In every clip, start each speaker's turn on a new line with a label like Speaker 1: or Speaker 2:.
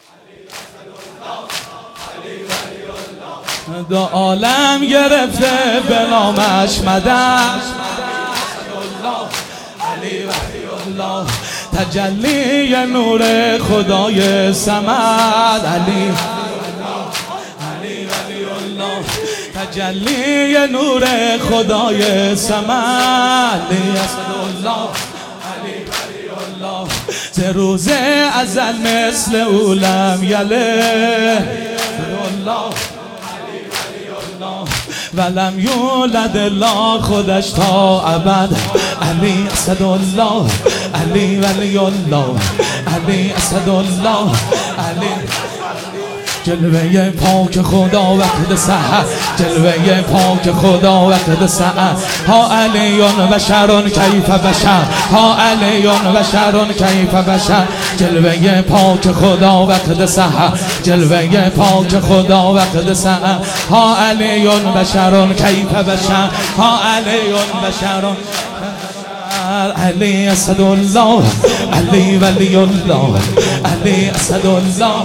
Speaker 1: دو عالم گرفته به نامش مدد، علی ولی الله تجلی نور خدای صمد، علی ولی الله تجلی نور خدای صمد، علی اسدالله علی ولی الله ز روز ازل مثل او لم یلد الله ولم یولد الله خودش تا ابد، علی اسدالله علی ولی الله علی اسدالله علی جلوه پاک خدا وقت سحر، جلوه پاک خدا وقت سحر، ها علیون و شرون کیف بشر، ها علیون و شرون کیف بشر، جلوه پاک خدا وقت سحر، جلوه پاک خدا وقت سحر، ها علیون و شرون کیف بشر، ها علیون و شرون علی اسدالله علی ولی الله علی اسدالله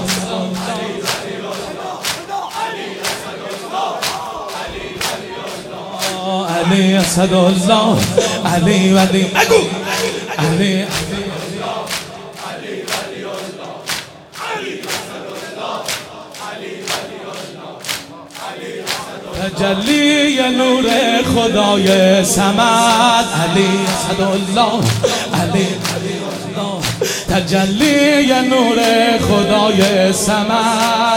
Speaker 1: علی اسدالله علی ولی علی تجلی نور خدای صمد، علی اسدالله علی تجلی نور خدای صمد،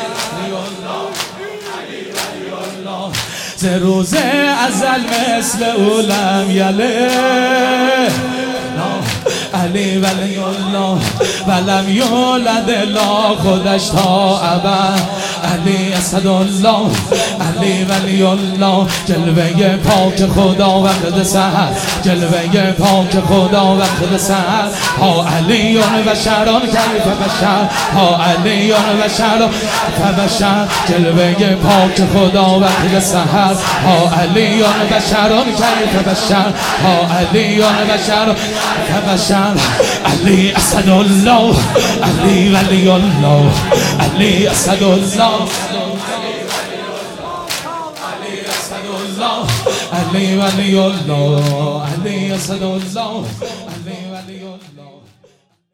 Speaker 1: ز روز ازل مثل او لم یلد علی ولی الله ولم یولد الله خودش تا ابد، علی اسدالله علی ولی الله جلوه پاک خدا وقت سحر، جلوه پاک خدا وقت سحر، ها علیون و شران کیف بشر، ها علیون و شران بشر، جلوه پاک خدا وقت سحر، ها علیون و شران کیف بشر، ها علیون و شران بشر، علی اسدالله علی ولی الله علی اسدالله علی ولی الله علی اسدالله علی ولی الله.